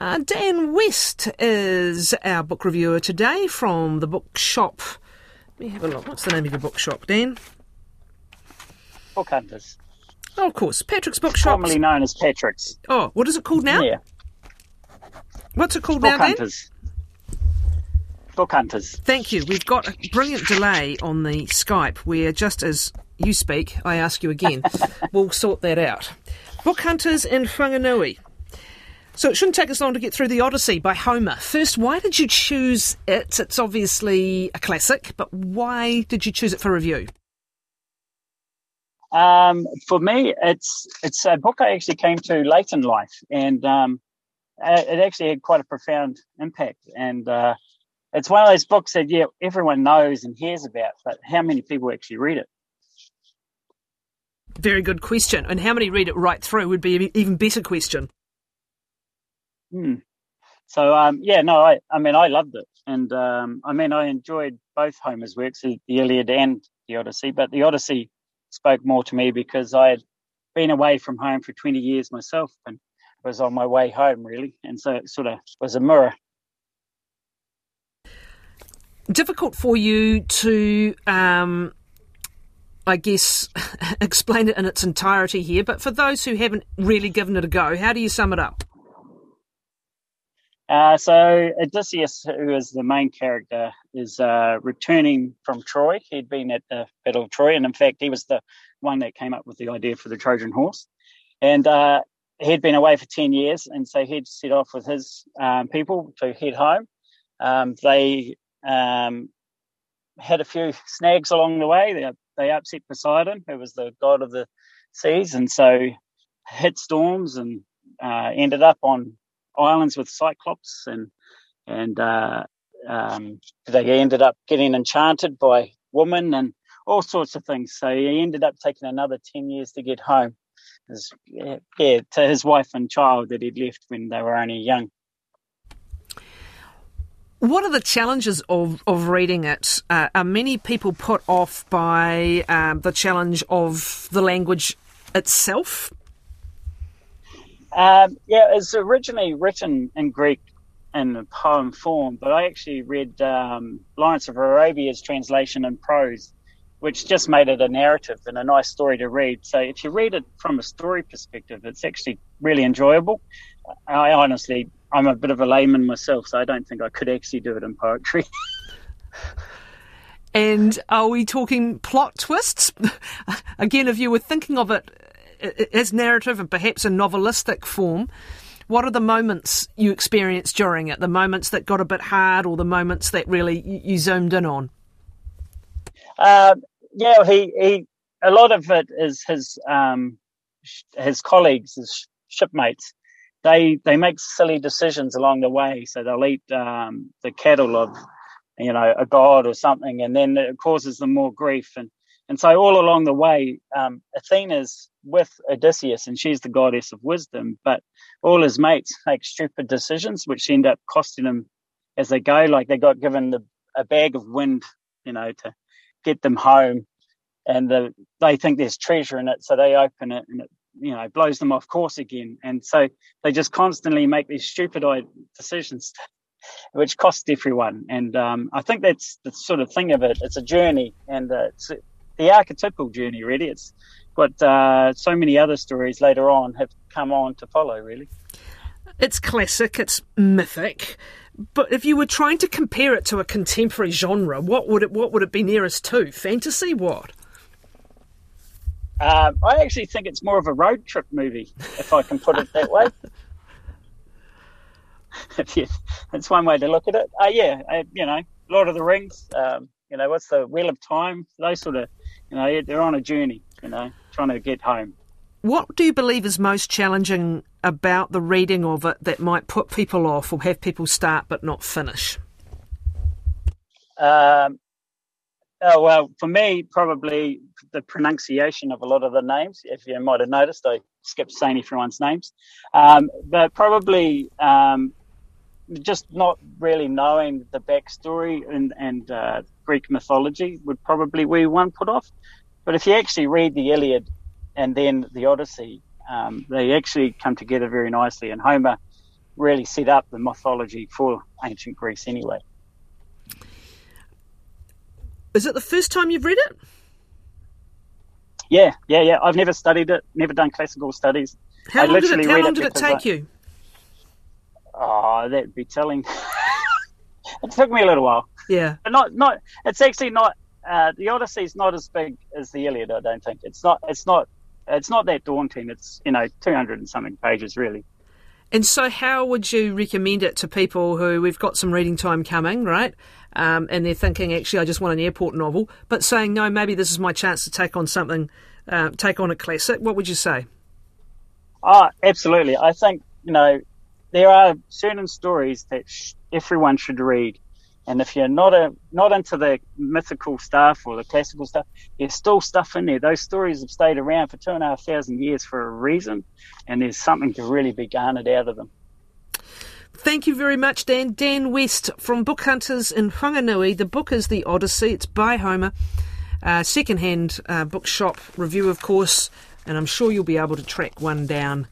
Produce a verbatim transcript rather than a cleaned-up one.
Uh, Dan West is our book reviewer today from the bookshop. Let me have a look. What's the name of your bookshop, Dan? Book Hunters. Oh, of course. Patrick's Bookshop. Formerly known as Patrick's. Oh, what is it called now? Yeah. What's it called Book now, Dan? Hunters. Book Hunters. Thank you. We've got a brilliant delay on the Skype where just as you speak, I ask you again. We'll sort that out. Book Hunters in Whanganui. So it shouldn't take us long to get through The Odyssey by Homer. First, why did you choose it? It's obviously a classic, but why did you choose it for review? Um, for me, it's it's a book I actually came to late in life, and um, it actually had quite a profound impact. And uh, it's one of those books that, yeah, everyone knows and hears about, but how many people actually read it? Very good question. And how many read it right through would be an even better question. Hmm. So, um, yeah, no, I, I mean, I loved it. And, um, I mean, I enjoyed both Homer's works, the Iliad and the Odyssey, but the Odyssey spoke more to me because I had been away from home for twenty years myself and was on my way home, really. And so it sort of was a mirror. Difficult for you to, um, I guess, explain it in its entirety here, but for those who haven't really given it a go, how do you sum it up? Uh, so Odysseus, who is the main character, is uh, returning from Troy. He'd been at the Battle of Troy, and in fact, he was the one that came up with the idea for the Trojan horse. And uh, he'd been away for ten years, and so he'd set off with his um, people to head home. Um, they um, had a few snags along the way. They, they upset Poseidon, who was the god of the seas, and so hit storms and uh, ended up on islands with Cyclops, and and uh, um, they ended up getting enchanted by women and all sorts of things. So he ended up taking another ten years to get home. His, yeah, yeah, to his wife and child that he'd left when they were only young. What are the challenges of, of reading it? Uh, are many people put off by um, the challenge of the language itself? Um, yeah, it's originally written in Greek in a poem form, but I actually read um, Lawrence of Arabia's translation in prose, which just made it a narrative and a nice story to read. So if you read it from a story perspective, it's actually really enjoyable. I honestly, I'm a bit of a layman myself, so I don't think I could actually do it in poetry. And are we talking plot twists? Again, if you were thinking of it as narrative and perhaps a novelistic form, what are the moments you experienced during it? The moments that got a bit hard, or the moments that really you zoomed in on? Uh, yeah, he, he a lot of it is his um, his colleagues, his shipmates. They they make silly decisions along the way, so they'll eat um, the cattle of, you know, a god or something, and then it causes them more grief. And and so all along the way, um, Athena's with Odysseus, and she's the goddess of wisdom, but all his mates make stupid decisions which end up costing him as they go. Like they got given the, a bag of wind, you know, to get them home, and the, they think there's treasure in it, so they open it and it, you know, blows them off course again. And so they just constantly make these stupid decisions which cost everyone. And um, I think that's the sort of thing of it. It's a journey, and uh, it's the archetypal journey, really. It's got uh, so many other stories later on have come on to follow, really. It's classic, it's mythic, but if you were trying to compare it to a contemporary genre, what would it what would it be nearest to? Fantasy? What? Um, I actually think it's more of a road trip movie, if I can put it that way. Yeah, that's one way to look at it. Uh, yeah, uh, you know, Lord of the Rings, um, you know, what's the Wheel of Time? Those sort of, you know, they're on a journey, you know, trying to get home. What do you believe is most challenging about the reading of it that might put people off or have people start but not finish? Um, oh, well, for me, probably the pronunciation of a lot of the names. If you might have noticed, I skipped saying everyone's names. Um, but probably um, just not really knowing the backstory and, and uh, Greek mythology would probably be one put off. But if you actually read the Iliad and then the Odyssey, um, they actually come together very nicely. And Homer really set up the mythology for ancient Greece anyway. Is it the first time you've read it? Yeah, yeah, yeah. I've never studied it, never done classical studies. How I long did it, how read long it did it take I, you? Oh, that'd be telling. It took me a little while. Yeah. But not, not. It's actually not. Uh, the Odyssey's not as big as the Iliad. I don't think it's not. It's not. It's not that daunting. It's you know two hundred and something pages really. And so, how would you recommend it to people who we've got some reading time coming, right? Um, and they're thinking, actually, I just want an airport novel, but saying, no, maybe this is my chance to take on something, uh, take on a classic. What would you say? Oh, absolutely. I think you know there are certain stories that sh- everyone should read. And if you're not a not into the mythical stuff or the classical stuff, there's still stuff in there. Those stories have stayed around for two and a half thousand years for a reason, and there's something to really be garnered out of them. Thank you very much, Dan. Dan West from Book Hunters in Whanganui. The book is The Odyssey. It's by Homer. Uh, second-hand uh, bookshop review, of course, and I'm sure you'll be able to track one down